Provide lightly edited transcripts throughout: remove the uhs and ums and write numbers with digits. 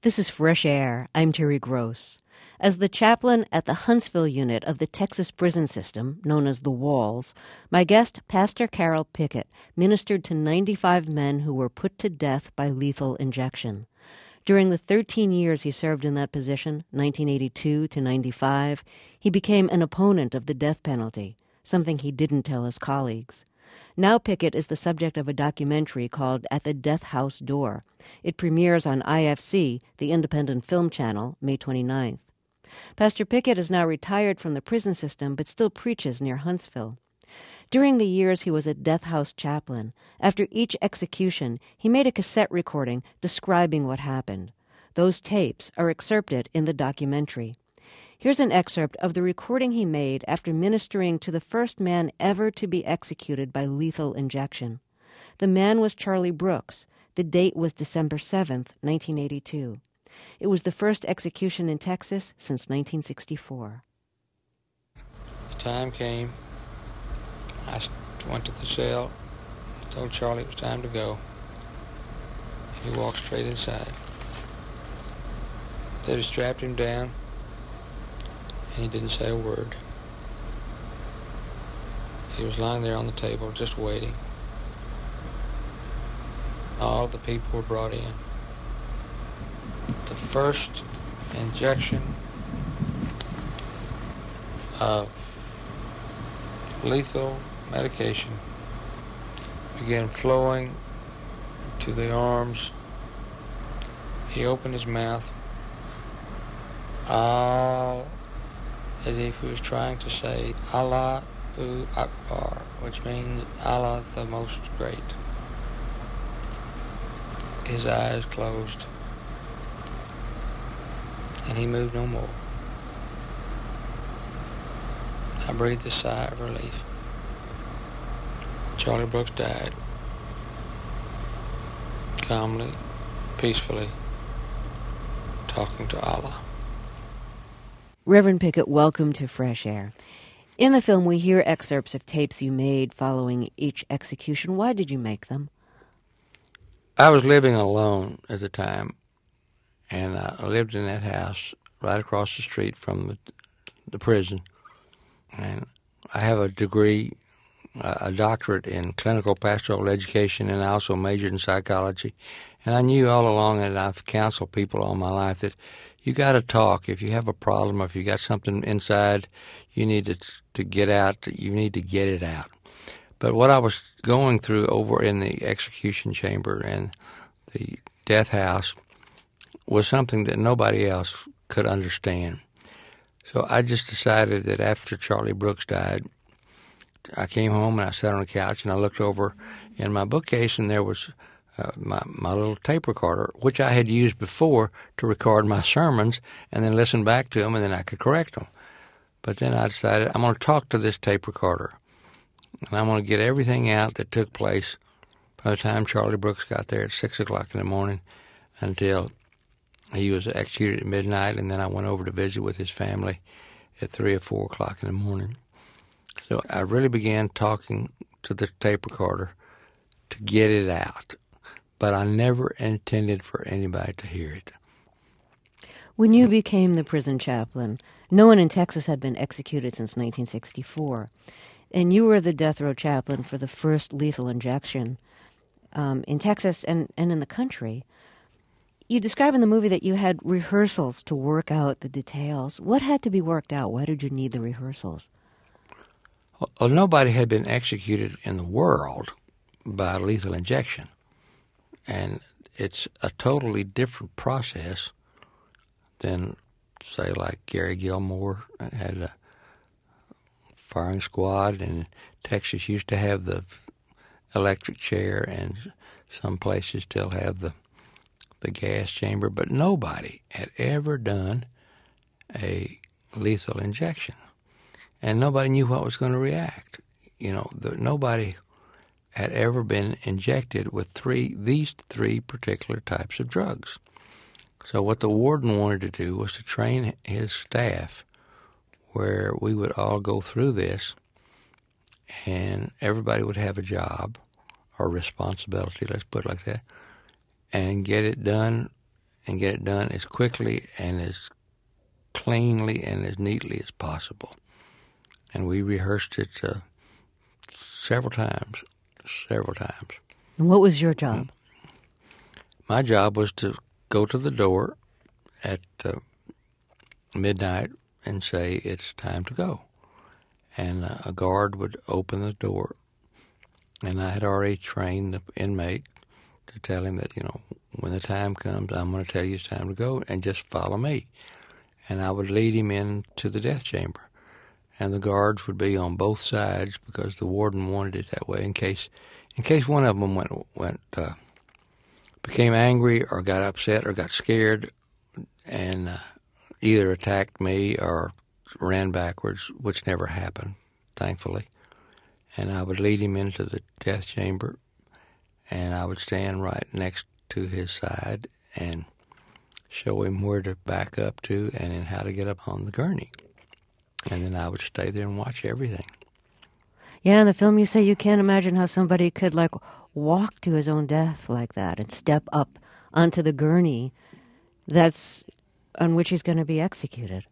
This is Fresh Air. I'm Terry Gross. As the chaplain at the Huntsville unit of the Texas prison system, known as the Walls, my guest, Pastor Carroll Pickett, ministered to 95 men who were put to death by lethal injection. During the 13 years he served in that position, 1982 to 95, he became an opponent of the death penalty, something he didn't tell his colleagues. Now Pickett is the subject of a documentary called At the Death House Door. It premieres on IFC, the independent film channel, May 29th. Pastor Pickett is now retired from the prison system but still preaches near Huntsville. During the years he was a death house chaplain, after each execution, he made a cassette recording describing what happened. Those tapes are excerpted in the documentary. Here's an excerpt of the recording he made after ministering to the first man ever to be executed by lethal injection. The man was Charlie Brooks. The date was December 7th, 1982. It was the first execution in Texas since 1964. The time came. I went to the cell, told Charlie it was time to go. He walked straight inside. They had strapped him down, and he didn't say a word. He was lying there on the table, just waiting. All the people were brought in. The first injection of lethal medication began flowing to the arms. He opened his mouth, all as if he was trying to say Allahu Akbar, which means Allah the Most Great. His eyes closed, and he moved no more. I breathed a sigh of relief. Charlie Brooks died, calmly, peacefully, talking to Allah. Reverend Pickett, welcome to Fresh Air. In the film, we hear excerpts of tapes you made following each execution. Why did you make them? I was living alone at the time, and I lived in that house right across the street from the prison. And I have a degree, a doctorate in clinical pastoral education, and I also majored in psychology. And I knew all along, and I've counseled people all my life, that you got to talk. If you have a problem, or if you got something inside you need to get out, you need to get it out. But what I was going through over in the execution chamber and the death house was something that nobody else could understand. So I just decided that after Charlie Brooks died, I came home and I sat on the couch and I looked over in my bookcase, and there was my little tape recorder, which I had used before to record my sermons and then listen back to them, and then I could correct them. But then I decided I'm going to talk to this tape recorder, and I'm going to get everything out that took place by the time Charlie Brooks got there at 6 o'clock in the morning until he was executed at midnight, and then I went over to visit with his family at 3 or 4 o'clock in the morning. So I really began talking to the tape recorder to get it out, but I never intended for anybody to hear it. When you became the prison chaplain, no one in Texas had been executed since 1964, and you were the death row chaplain for the first lethal injection in Texas and in the country. You describe in the movie that you had rehearsals to work out the details. What had to be worked out? Why did you need the rehearsals? Well, nobody had been executed in the world by lethal injection. And it's a totally different process than, say, like Gary Gilmore had a firing squad, and Texas used to have the electric chair, and some places still have the gas chamber, but nobody had ever done a lethal injection. And nobody knew what was going to react. You know, nobody had ever been injected with these three particular types of drugs. So what the warden wanted to do was to train his staff where we would all go through this, and everybody would have a job or responsibility, let's put it like that, and get it done and get it done as quickly and as cleanly and as neatly as possible. And we rehearsed it several times. And what was your job? My job was to go to the door at midnight and say, it's time to go. And a guard would open the door, and I had already trained the inmate to tell him that, when the time comes, I'm going to tell you it's time to go, and just follow me. And I would lead him into the death chamber. And the guards would be on both sides because the warden wanted it that way in case one of them became angry or got upset or got scared and either attacked me or ran backwards, which never happened, thankfully. And I would lead him into the death chamber, and I would stand right next to his side and show him where to back up to and then how to get up on the gurney. And then I would stay there and watch everything. Yeah, in the film you say you can't imagine how somebody could, walk to his own death like that and step up onto the gurney that's on which he's going to be executed.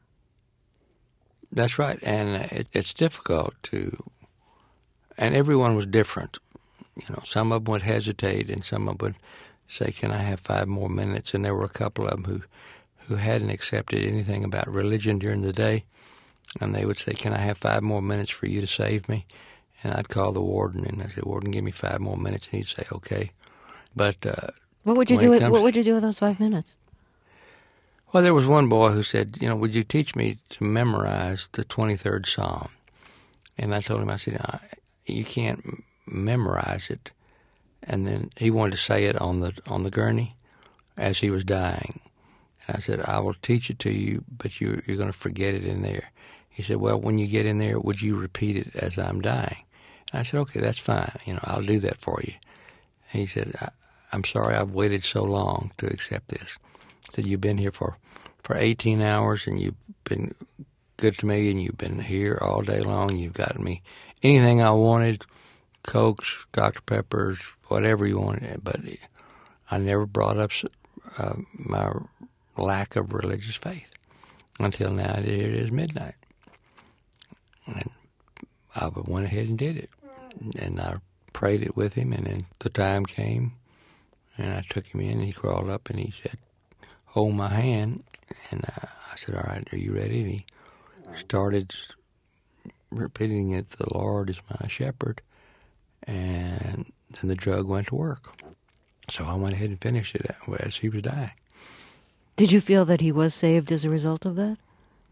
That's right, and it's difficult and everyone was different. Some of them would hesitate, and some of them would say, can I have 5 more minutes? And there were a couple of them who hadn't accepted anything about religion during the day, and they would say, can I have 5 more minutes for you to save me? And I'd call the warden, and I'd say, warden, give me 5 more minutes, and he'd say, okay. But what would you do with those 5 minutes? Well, there was one boy who said, would you teach me to memorize the 23rd Psalm? And I told him, I said, you can't memorize it. And then he wanted to say it on the gurney as he was dying. And I said, I will teach it to you, but you're going to forget it in there. He said, well, when you get in there, would you repeat it as I'm dying? And I said, okay, that's fine. I'll do that for you. And he said, I'm sorry I've waited so long to accept this. I said, you've been here for 18 hours, and you've been good to me, and you've been here all day long. You've gotten me anything I wanted, Cokes, Dr. Peppers, whatever you wanted. But I never brought up my lack of religious faith until now. Here it is midnight. And I went ahead and did it. And I prayed it with him, and then the time came, and I took him in, and he crawled up, and he said, hold my hand. And I said, all right, are you ready? And he started repeating it, the Lord is my shepherd. And then the drug went to work. So I went ahead and finished it as he was dying. Did you feel that he was saved as a result of that?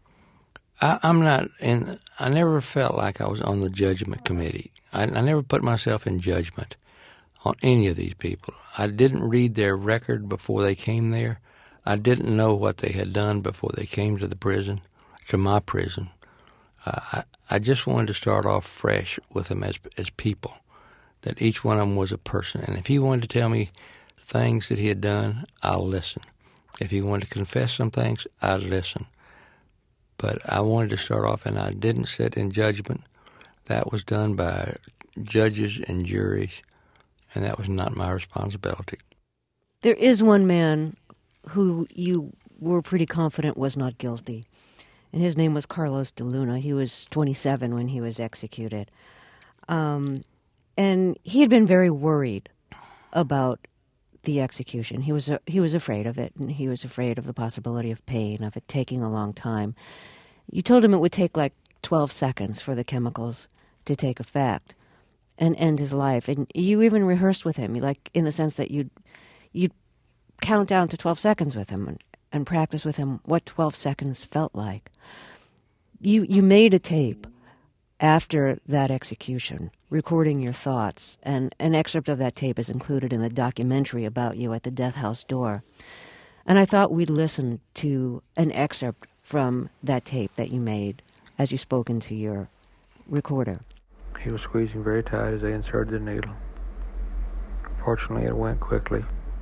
I never felt like I was on the judgment committee. I never put myself in judgment on any of these people. I didn't read their record before they came there. I didn't know what they had done before they came to the prison, to my prison. I just wanted to start off fresh with them as people, that each one of them was a person. And if he wanted to tell me things that he had done, I'll listen. If he wanted to confess some things, I'd listen. But I wanted to start off, and I didn't sit in judgment. That was done by judges and juries, and that was not my responsibility. There is one man who you were pretty confident was not guilty, and his name was Carlos de Luna. He was 27 when he was executed. And he had been very worried about the execution. He was afraid of it, and he was afraid of the possibility of pain, of it taking a long time. You told him it would take 12 seconds for the chemicals to take effect and end his life. And you even rehearsed with him, in the sense that you'd count down to 12 seconds with him and practice with him what 12 seconds felt like. You made a tape after that execution, recording your thoughts, and an excerpt of that tape is included in the documentary about you at the death house door. And I thought we'd listen to an excerpt from that tape that you made as you spoke into your recorder. He was squeezing very tight as they inserted the needle. Fortunately, it went quickly.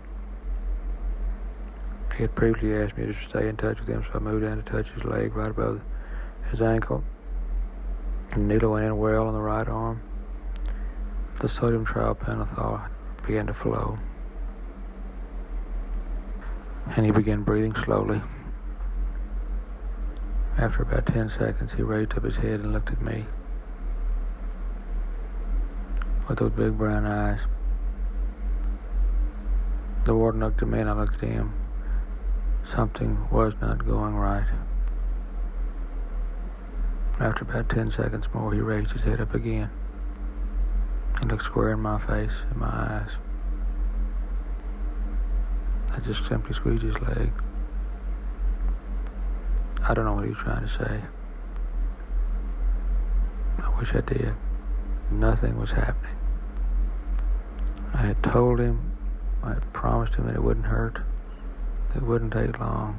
He had previously asked me to stay in touch with him, so I moved down to touch his leg right above his ankle. The needle went in well on the right arm. The sodium triopental began to flow. And he began breathing slowly. After about 10 seconds, he raised up his head and looked at me with those big brown eyes. The warden looked at me and I looked at him. Something was not going right. After about 10 seconds more, he raised his head up again and looked square in my face and my eyes. I just simply squeezed his leg. I don't know what he was trying to say. I wish I did. Nothing was happening. I had told him, I had promised him that it wouldn't hurt, that it wouldn't take long.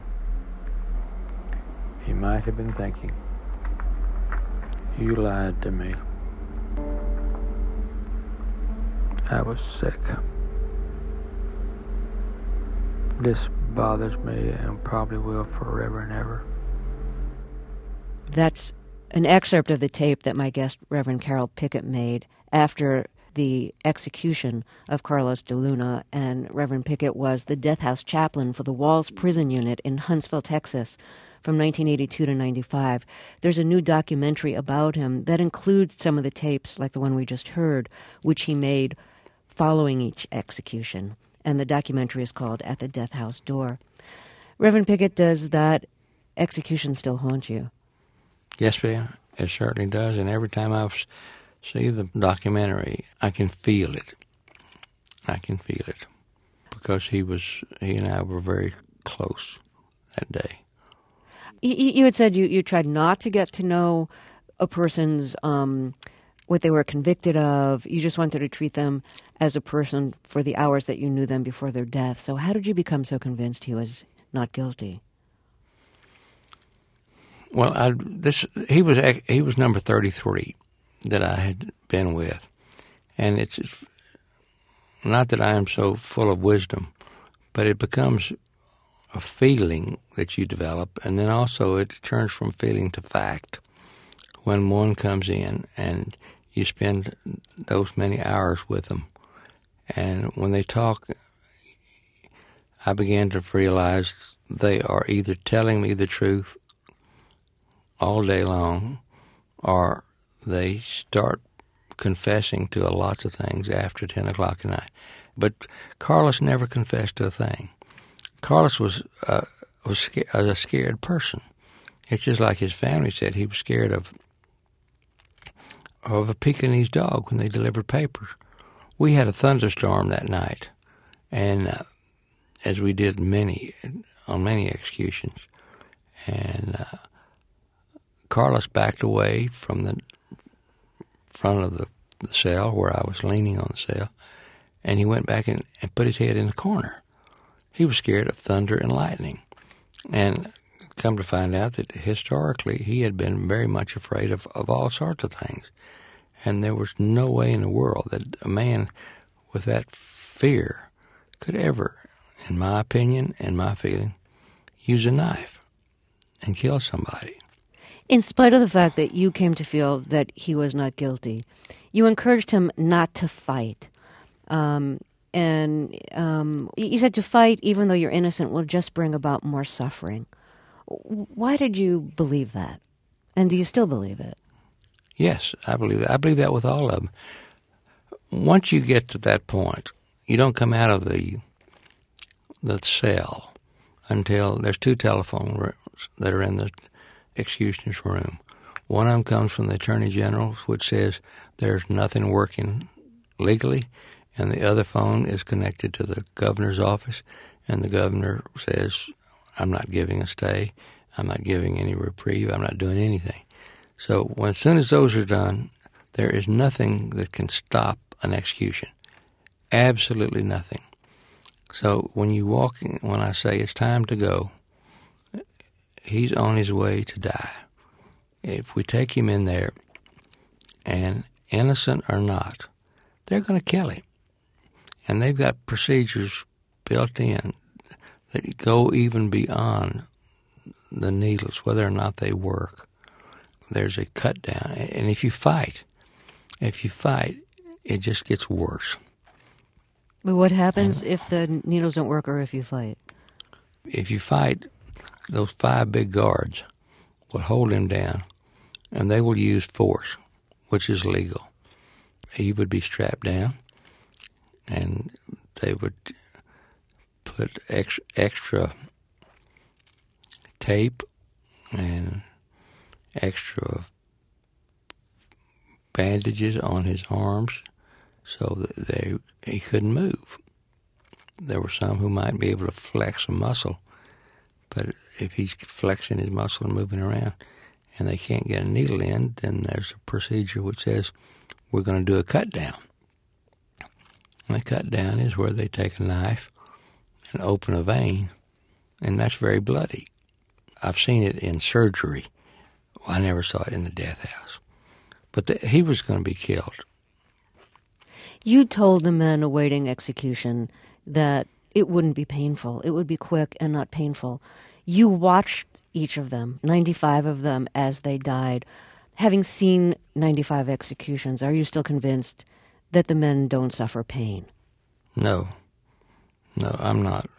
He might have been thinking, you lied to me. I was sick. This bothers me and probably will forever and ever. That's an excerpt of the tape that my guest, Reverend Carroll Pickett, made after the execution of Carlos de Luna. And Reverend Pickett was the death house chaplain for the Walls Prison Unit in Huntsville, Texas, from 1982 to 95. There's a new documentary about him that includes some of the tapes, like the one we just heard, which he made following each execution. And the documentary is called At the Death House Door. Reverend Pickett, does that execution still haunt you? Yes, ma'am, it certainly does. And every time I see the documentary, I can feel it. I can feel it. Because he and I were very close that day. You had said you tried not to get to know a person's what they were convicted of. You just wanted to treat them as a person for the hours that you knew them before their death. So how did you become so convinced he was not guilty? Well, he was number 33 that I had been with, and it's not that I am so full of wisdom, but it becomes a feeling that you develop, and then also it turns from feeling to fact when one comes in and you spend those many hours with them. And when they talk, I began to realize they are either telling me the truth all day long, or they start confessing to lots of things after 10 o'clock at night. But Carlos never confessed to a thing. Carlos was a scared person. It's just like his family said, he was scared of a Pekingese dog when they delivered papers. We had a thunderstorm that night, and as we did on many executions, and Carlos backed away from the front of the cell where I was leaning on the cell, and he went back and put his head in the corner. He was scared of thunder and lightning, and come to find out that historically he had been very much afraid of all sorts of things. And there was no way in the world that a man with that fear could ever, in my opinion and my feeling, use a knife and kill somebody. In spite of the fact that you came to feel that he was not guilty, you encouraged him not to fight. And you said to fight, even though you're innocent, will just bring about more suffering. Why did you believe that? And do you still believe it? Yes, I believe that. I believe that with all of them. Once you get to that point, you don't come out of the cell until there's two telephone rooms that are in the executioner's room. One of them comes from the Attorney General, which says there's nothing working legally, and the other phone is connected to the governor's office, and the governor says, I'm not giving a stay, I'm not giving any reprieve, I'm not doing anything. So as soon as those are done, there is nothing that can stop an execution. Absolutely nothing. So when I say it's time to go, he's on his way to die. If we take him in there, and innocent or not, they're going to kill him. And they've got procedures built in that go even beyond the needles, whether or not they work. There's a cut down. And if you fight, it just gets worse. But what happens if the needles don't work or if you fight? if you fight, those 5 big guards will hold him down, and they will use force, which is legal. He would be strapped down, and they would put extra tape and extra bandages on his arms so that he couldn't move. There were some who might be able to flex a muscle, but if he's flexing his muscle and moving around and they can't get a needle in, then there's a procedure which says we're going to do a cut down. And a cut down is where they take a knife and open a vein, and that's very bloody. I've seen it in surgery. I never saw it in the death house. But he was going to be killed. You told the men awaiting execution that it wouldn't be painful. It would be quick and not painful. You watched each of them, 95 of them, as they died. Having seen 95 executions, are you still convinced that the men don't suffer pain? No, I'm not.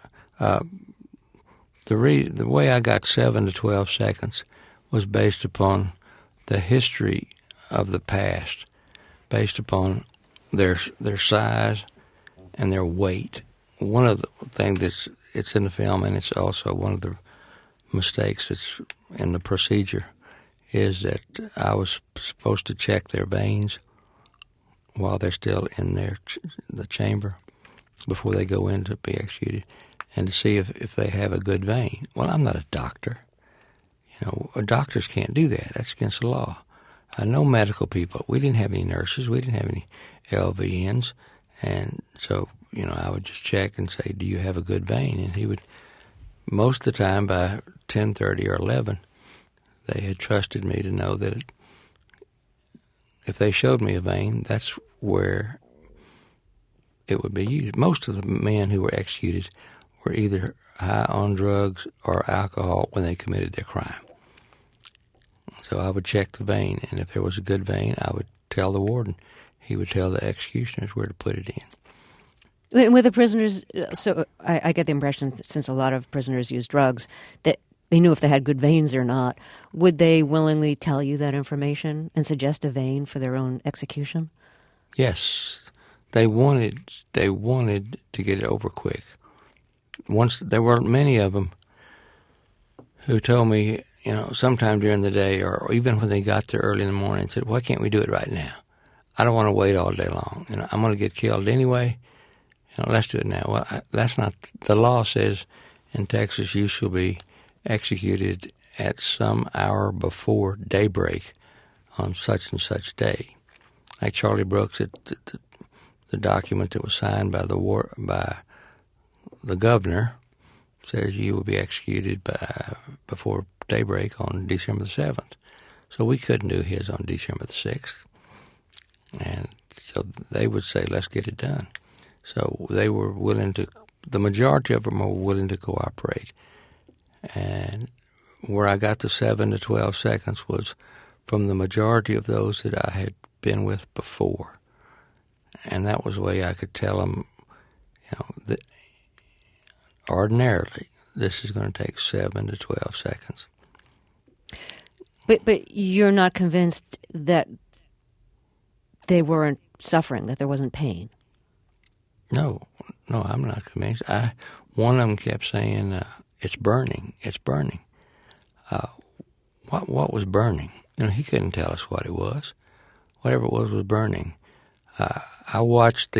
The way I got 7 to 12 seconds was based upon the history of the past, based upon their size and their weight. One of the things it's in the film, and it's also one of the mistakes that's in the procedure, is that I was supposed to check their veins while they're still in the chamber before they go in to be executed, and to see if they have a good vein. Well, I'm not a doctor. Doctors can't do that. That's against the law. No medical people. We didn't have any nurses. We didn't have any LVNs. And so, I would just check and say, do you have a good vein? And he would, most of the time by 10:30 or 11, they had trusted me to know that if they showed me a vein, that's where it would be used. Most of the men who were executed were either high on drugs or alcohol when they committed their crime. So I would check the vein, and if there was a good vein, I would tell the warden. He would tell the executioners where to put it in. With the prisoners, so I get the impression that since a lot of prisoners use drugs, that they knew if they had good veins or not. Would they willingly tell you that information and suggest a vein for their own execution? Yes. They wanted to get it over quick. Once there were many of them who told me, sometime during the day or even when they got there early in the morning, said, why can't we do it right now? I don't want to wait all day long. I'm going to get killed anyway. Let's do it now. Well, that's not, the law says in Texas you shall be executed at some hour before daybreak on such and such day. Like Charlie Brooks, the document that was signed by the governor says you will be executed before daybreak on December the 7th. So we couldn't do his on December the 6th. And so they would say, let's get it done. So they were willing to, the majority of them were willing to cooperate. And where I got the 7 to 12 seconds was from the majority of those that I had been with before. And that was the way I could tell them, that ordinarily this is going to take 7 to 12 seconds. But you're not convinced that they weren't suffering, that there wasn't pain? No, I'm not convinced. One of them kept saying, it's burning, it's burning. What was burning? He couldn't tell us what it was. Whatever it was burning. I watched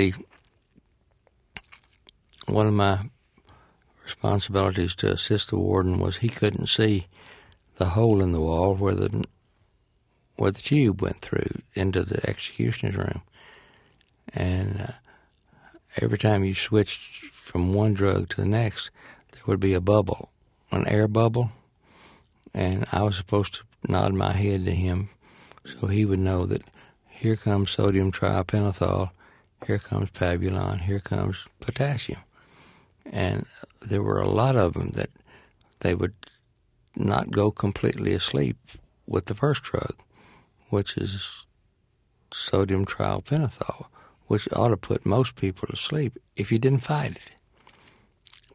one of my responsibilities to assist the warden was he couldn't see the hole in the wall where the tube went through into the executioner's room. And every time you switched from one drug to the next, there would be a bubble, an air bubble, and I was supposed to nod my head to him so he would know that here comes sodium tripentothal, here comes pabulon, here comes potassium. And there were a lot of them that they would not go completely asleep with the first drug, which is sodium tripentothal, which ought to put most people to sleep if you didn't fight it.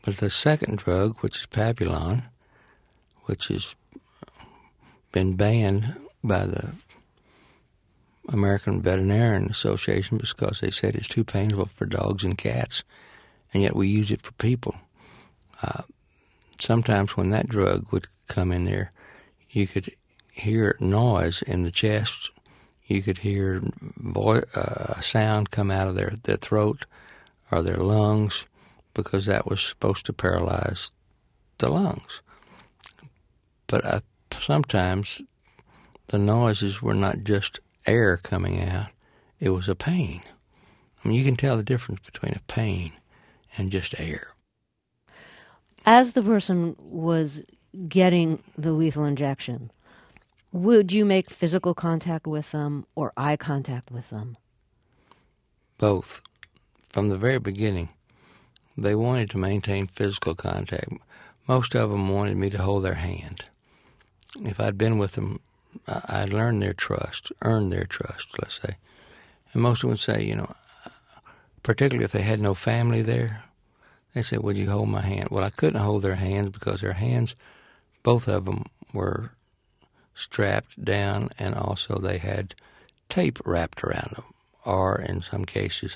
But the second drug, which is Pavulon, which has been banned by the American Veterinarian Association because they said it's too painful for dogs and cats, and yet we use it for people. Sometimes when that drug would come in there, you could hear noise in the chest. You could hear a sound come out of their throat or their lungs, because that was supposed to paralyze the lungs. But sometimes the noises were not just air coming out, it was a pain. I mean, you can tell the difference between a pain and just air. As the person was getting the lethal injection, would you make physical contact with them or eye contact with them? Both. From the very beginning, they wanted to maintain physical contact. Most of them wanted me to hold their hand. If I'd been with them, I'd earned their trust, let's say. And most of them would say, particularly if they had no family there, they said, would you hold my hand? Well, I couldn't hold their hands because their hands, both of them, were strapped down, and also they had tape wrapped around them, or in some cases,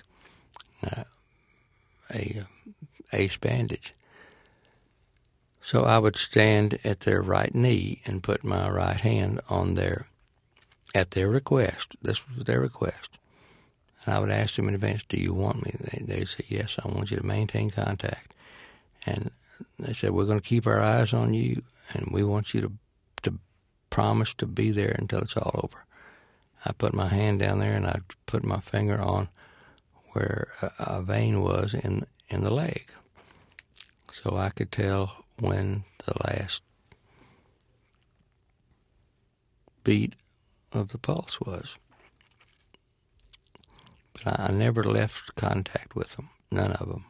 a ace bandage. So I would stand at their right knee and put my right hand on at their request. This was their request. And I would ask them in advance, do you want me? They'd say, yes, I want you to maintain contact. And they said, we're going to keep our eyes on you, and we want you to promise to be there until it's all over. I put my hand down there, and I'd put my finger on where a vein was in the leg. So I could tell when the last beat of the pulse was. But I never left contact with them, none of them.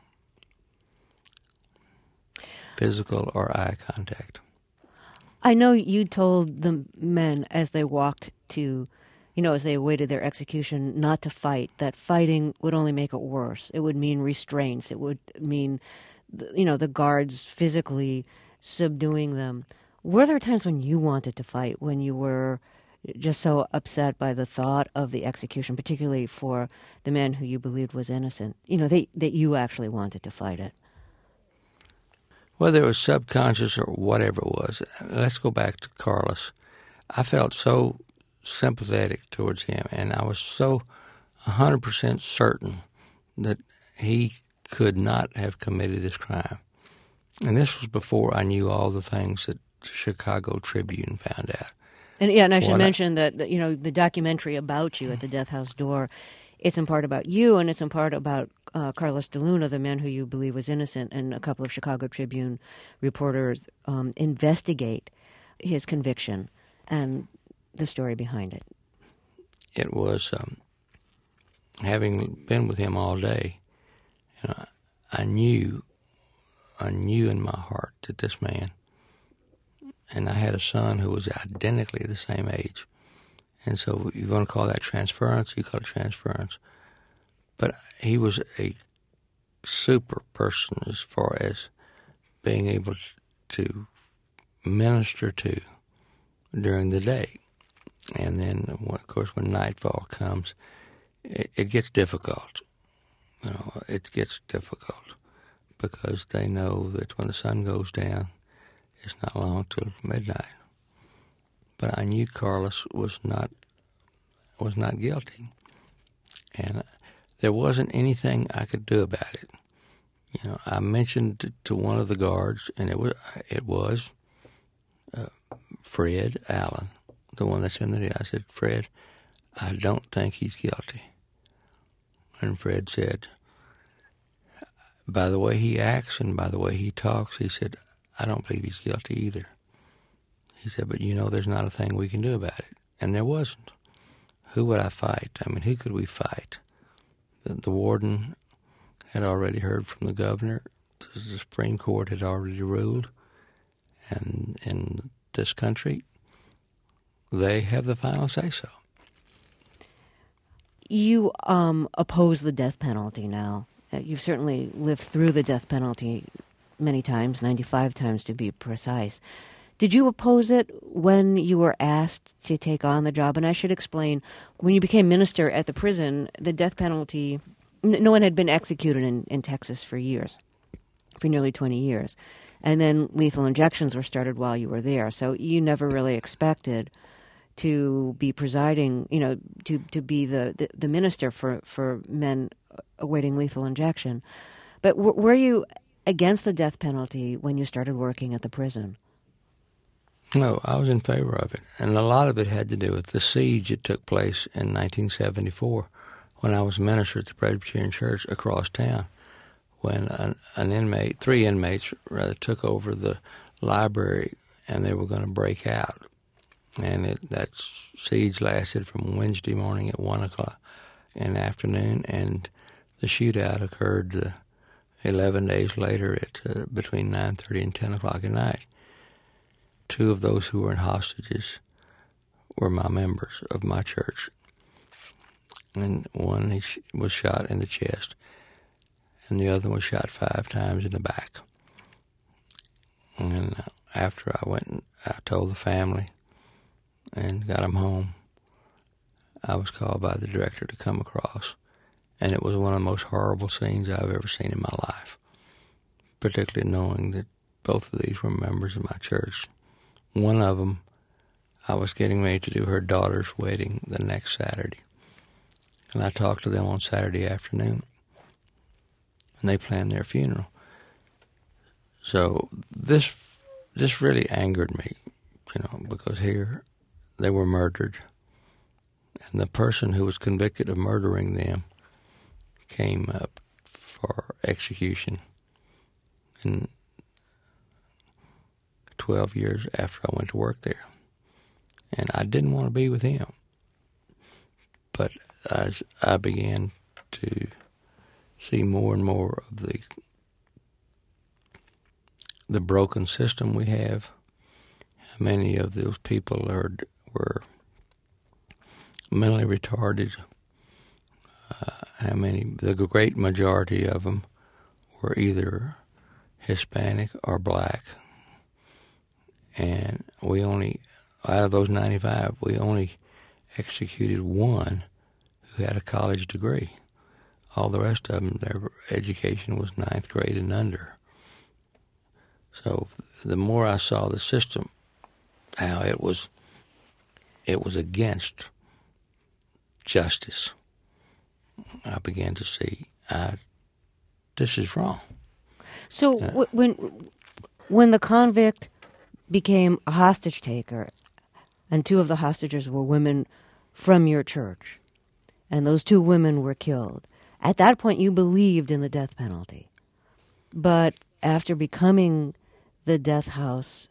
Physical or eye contact. I know you told the men as they walked to, as they awaited their execution, not to fight, that fighting would only make it worse. It would mean restraints. It would mean, the guards physically subduing them. Were there times when you wanted to fight, when you were just so upset by the thought of the execution, particularly for the man who you believed was innocent, that you actually wanted to fight it? Whether it was subconscious or whatever it was, let's go back to Carlos. I felt so sympathetic towards him, and I was so 100% certain that he could not have committed this crime. And this was before I knew all the things that the Chicago Tribune found out. And I should mention that the documentary about you at the death house door, it's in part about you, and it's in part about Carlos de Luna, the man who you believe was innocent, and a couple of Chicago Tribune reporters investigate his conviction and the story behind it. It was, having been with him all day, I knew in my heart that this man, and I had a son who was identically the same age, and so you want to call that transference, you call it transference. But he was a super person as far as being able to minister to during the day. And then, of course, when nightfall comes, it gets difficult. It gets difficult because they know that when the sun goes down, it's not long till midnight. But I knew Carlos was not guilty, and there wasn't anything I could do about it. I mentioned to one of the guards, and it was Fred Allen, the one that's in the deal. I said, Fred, I don't think he's guilty. And Fred said, by the way he acts and by the way he talks, he said, I don't believe he's guilty either. He said, but there's not a thing we can do about it. And there wasn't. Who would I fight? I mean, who could we fight? The warden had already heard from the governor. The Supreme Court had already ruled. And in this country, they have the final say-so. You oppose the death penalty now. You've certainly lived through the death penalty many times, 95 times to be precise. Did you oppose it when you were asked to take on the job? And I should explain, when you became minister at the prison, the death penalty, no one had been executed in Texas for years, for nearly 20 years. And then lethal injections were started while you were there. So you never really expected to be presiding, to be the minister for men awaiting lethal injection. But were you against the death penalty when you started working at the prison? No, I was in favor of it. And a lot of it had to do with the siege that took place in 1974 when I was minister at the Presbyterian Church across town, when three inmates took over the library and they were going to break out. And that siege lasted from Wednesday morning at 1 o'clock in the afternoon, and the shootout occurred 11 days later at between 9:30 and 10 o'clock at night. Two of those who were in hostages were my members of my church. And one was shot in the chest, and the other was shot 5 times in the back. And after I went and I told the family and got them home, I was called by the director to come across. And it was one of the most horrible scenes I've ever seen in my life, particularly knowing that both of these were members of my church. One of them, I was getting ready to do her daughter's wedding the next Saturday. And I talked to them on Saturday afternoon, and they planned their funeral. So this really angered me, because here they were murdered, and the person who was convicted of murdering them came up for execution in 12 years after I went to work there. And I didn't want to be with him. But as I began to see more and more of the broken system we have, how many of those people were mentally retarded, the great majority of them were either Hispanic or black. And out of those 95, we only executed one who had a college degree. All the rest of them, their education was 9th grade and under. So the more I saw the system, how it was against justice, I began to see this is wrong. So when the convict became a hostage taker, and 2 of the hostages were women from your church, and those 2 women were killed, at that point you believed in the death penalty. But after becoming the death house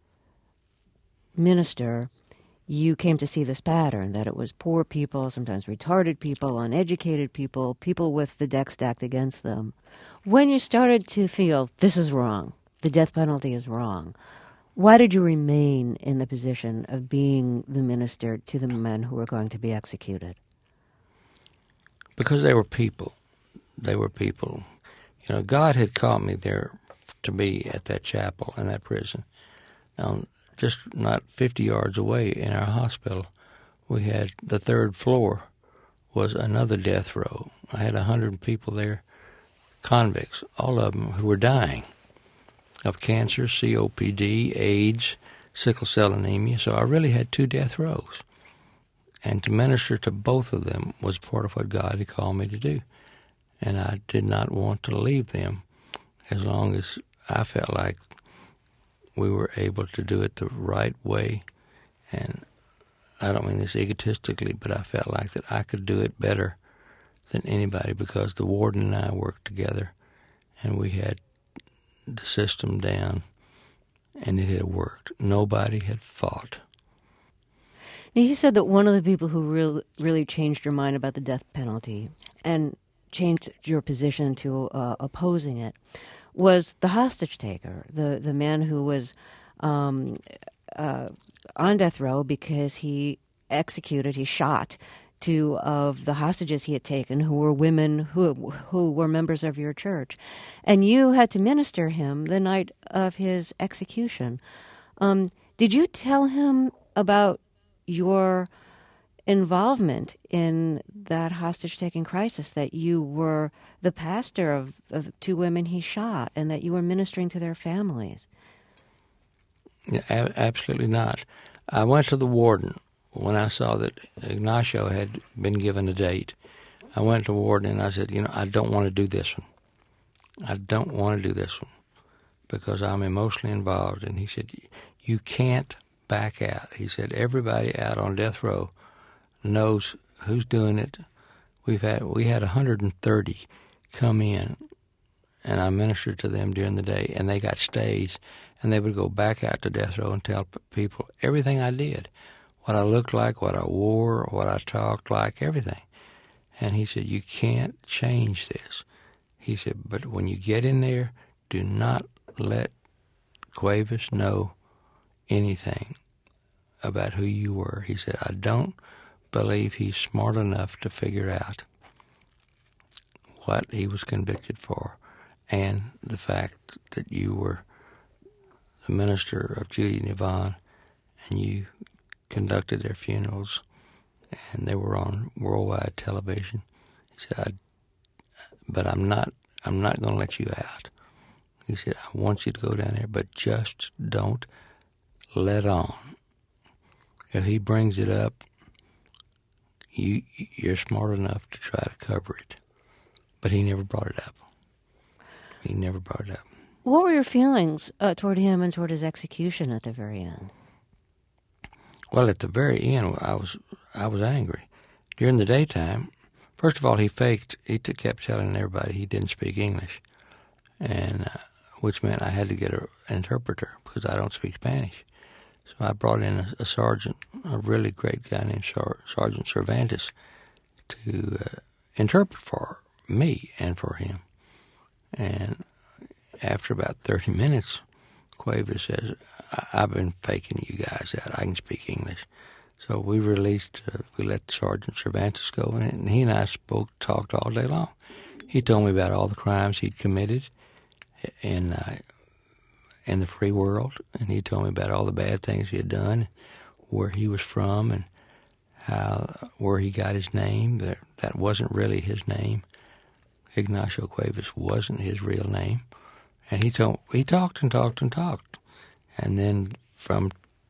minister, you came to see this pattern, that it was poor people, sometimes retarded people, uneducated people, people with the deck stacked against them. When you started to feel this is wrong, the death penalty is wrong, why did you remain in the position of being the minister to the men who were going to be executed? Because they were people. They were people. God had called me there to be at that chapel in that prison. Now, just not 50 yards away in our hospital, we had the 3rd floor was another death row. I had 100 people there, convicts, all of them who were dying of cancer, COPD, AIDS, sickle cell anemia. So I really had 2 death rows. And to minister to both of them was part of what God had called me to do. And I did not want to leave them as long as I felt like we were able to do it the right way. And I don't mean this egotistically, but I felt like that I could do it better than anybody because the warden and I worked together and we had the system down and it had worked. Nobody had fought. Now, you said that one of the people who really changed your mind about the death penalty and changed your position to opposing it was the hostage taker, the man who was on death row because he shot two of the hostages he had taken, who were women who were members of your church. And you had to minister him the night of his execution. Did you tell him about your involvement in that hostage-taking crisis, that you were the pastor of two women he shot and that you were ministering to their families? Yeah, absolutely not. I went to the warden when I saw that Ignacio had been given a date. I went to the warden and I said, I don't want to do this one. I don't want to do this one because I'm emotionally involved. And he said, you can't back out. He said, everybody out on death row knows who's doing it. We had 130 come in, and I ministered to them during the day, and they got stays, and they would go back out to death row and tell people everything I did, what I looked like, what I wore, what I talked like, everything. And he said, you can't change this. He said, but when you get in there, do not let Cuevas know anything about who you were. He said, I don't believe he's smart enough to figure out what he was convicted for and the fact that you were the minister of Judy and Yvonne and you conducted their funerals and they were on worldwide television. He said, but I'm not going to let you out. He said, I want you to go down there, but just don't let on. If he brings it up, you're smart enough to try to cover it. But he never brought it up. He never brought it up. What were your feelings toward him and toward his execution at the very end? Well, at the very end, I was angry. During the daytime, first of all, he kept telling everybody he didn't speak English, and which meant I had to get an interpreter because I don't speak Spanish. So I brought in a sergeant, a really great guy named Sergeant Cervantes, to interpret for me and for him. And after about 30 minutes, Cuevas says, I've been faking you guys out. I can speak English. So we let Sergeant Cervantes go, and he and I talked all day long. He told me about all the crimes he'd committed in the free world, and he told me about all the bad things he had done, where he was from, and where he got his name. That wasn't really his name. Ignacio Cuevas wasn't his real name. And he talked and talked and talked. And then from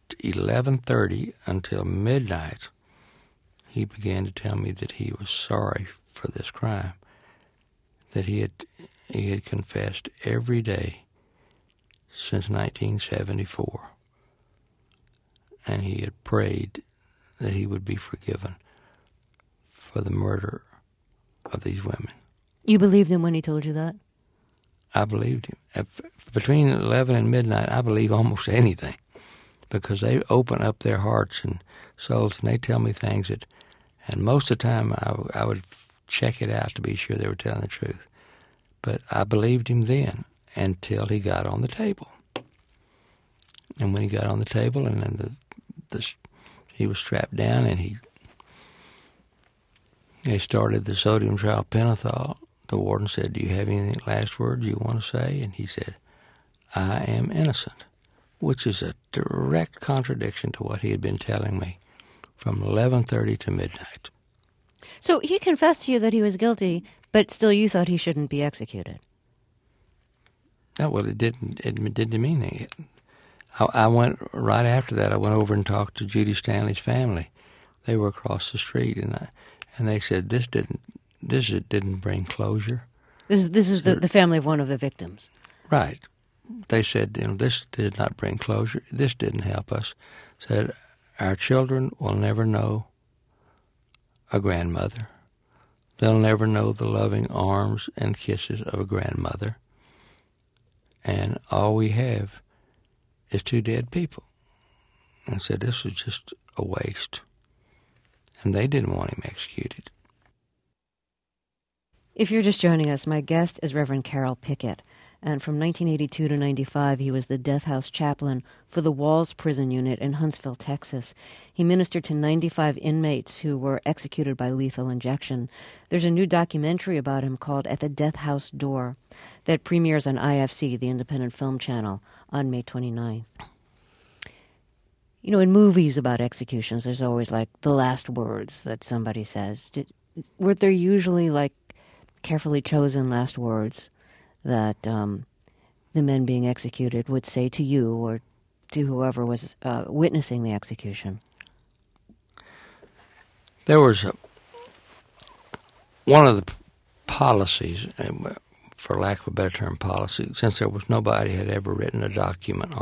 11:30 until midnight, he began to tell me that he was sorry for this crime, that he had confessed every day since 1974, and he had prayed that he would be forgiven for the murder of these women. You believed him when he told you that? I believed him. Between 11 and midnight, I believe almost anything, because they open up their hearts and souls, and they tell me things and most of the time I would check it out to be sure they were telling the truth. But I believed him then until he got on the table. And when he got on the table and then he was strapped down and they started the sodium trialpentothal, the warden said, do you have any last words you want to say? And he said, I am innocent, which is a direct contradiction to what he had been telling me from 11:30 to midnight. So he confessed to you that he was guilty, but still you thought he shouldn't be executed. No, well, it didn't mean anything. I went, right after that, I went over and talked to Judy Stanley's family. They were across the street, and they said this didn't bring closure. This is the family of one of the victims. Right. They said, this did not bring closure. This didn't help us. Said, our children will never know a grandmother. They'll never know the loving arms and kisses of a grandmother. And all we have is two dead people. And said this was just a waste. And they didn't want him executed. If you're just joining us, my guest is Reverend Carol Pickett. And from 1982 to 95, he was the death house chaplain for the Walls Prison Unit in Huntsville, Texas. He ministered to 95 inmates who were executed by lethal injection. There's a new documentary about him called At the Death House Door that premieres on IFC, the Independent Film Channel, on May 29th. You know, in movies about executions, there's always, like, the last words that somebody says. Were there usually, like, carefully chosen last words that the men being executed would say to you or to whoever was witnessing the execution? There was one of the policies, for lack of a better term, policy, since there was nobody had ever written a document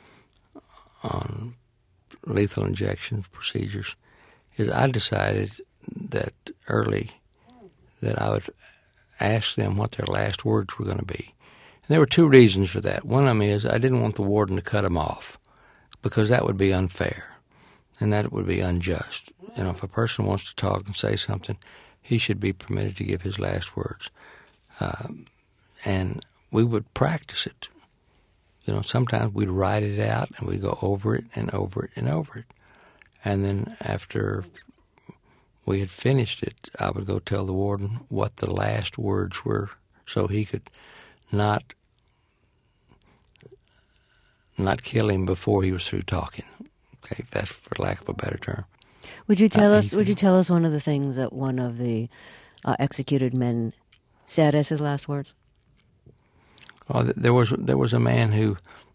on lethal injection procedures, is I decided that early that I would ask them what their last words were going to be. And there were two reasons for that. One of them is I didn't want the warden to cut them off because that would be unfair and that would be unjust. You know, if a person wants to talk and say something, he should be permitted to give his last words. And we would practice it. You know, sometimes we'd write it out and we'd go over it and over it and over it. And then after we had finished it, I would go tell the warden what the last words were so he could not kill him before he was through talking. Okay, that's for lack of a better term. Would you tell us one of the things that one of the executed men said as his last words? Well, there was a man who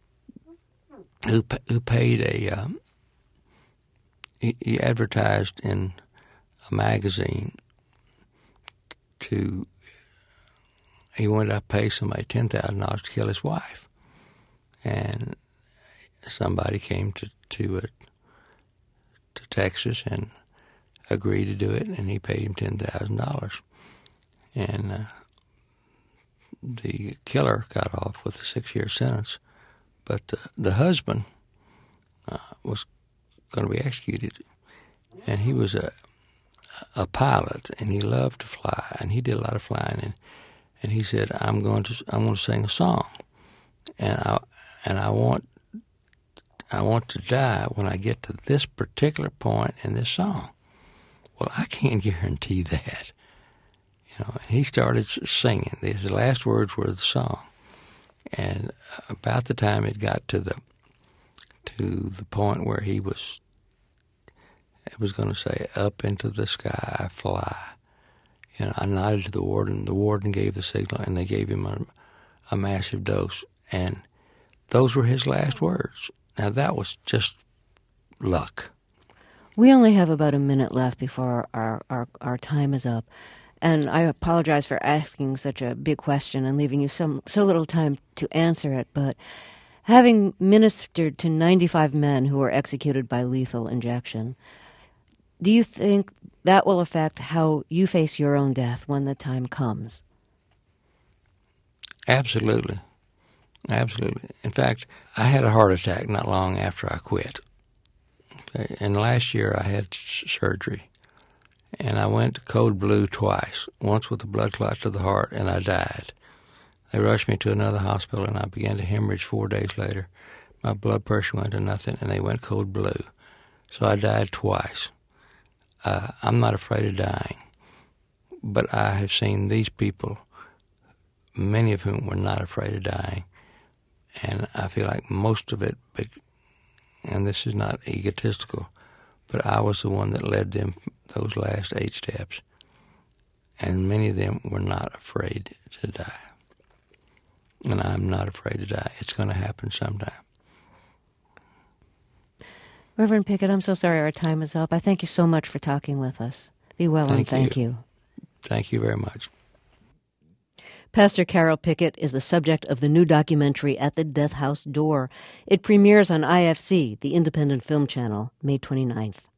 paid he advertised in a magazine he wanted to pay somebody $10,000 to kill his wife, and somebody came to Texas and agreed to do it, and he paid him $10,000, and the killer got off with a 6-year sentence, but the husband was going to be executed, and he was a pilot, and he loved to fly, and he did a lot of flying, and he said, "I'm going to sing a song, and I want to die when I get to this particular point in this song." Well, I can't guarantee that. You know, and he started singing. His last words were the song, and about the time it got to the point where it was going to say, "Up into the sky I fly." You know, I nodded to the warden. The warden gave the signal, and they gave him a massive dose, and those were his last words. Now that was just luck. We only have about a minute left before our time is up. And I apologize for asking such a big question and leaving you so little time to answer it, but having ministered to 95 men who were executed by lethal injection, do you think that will affect how you face your own death when the time comes? Absolutely. Absolutely. In fact, I had a heart attack not long after I quit. Okay? And last year I had surgery. And I went code blue twice, once with a blood clot to the heart, and I died. They rushed me to another hospital, and I began to hemorrhage 4 days later. My blood pressure went to nothing, and they went code blue. So I died twice. I'm not afraid of dying, but I have seen these people, many of whom were not afraid of dying, and I feel like most of it, and this is not egotistical, but I was the one that led them those last 8 steps, and many of them were not afraid to die. And I'm not afraid to die. It's going to happen sometime. Reverend Pickett, I'm so sorry our time is up. I thank you so much for talking with us. Be well and thank you. Thank you very much. Pastor Carol Pickett is the subject of the new documentary At the Death House Door. It premieres on IFC, the Independent Film Channel, May 29th.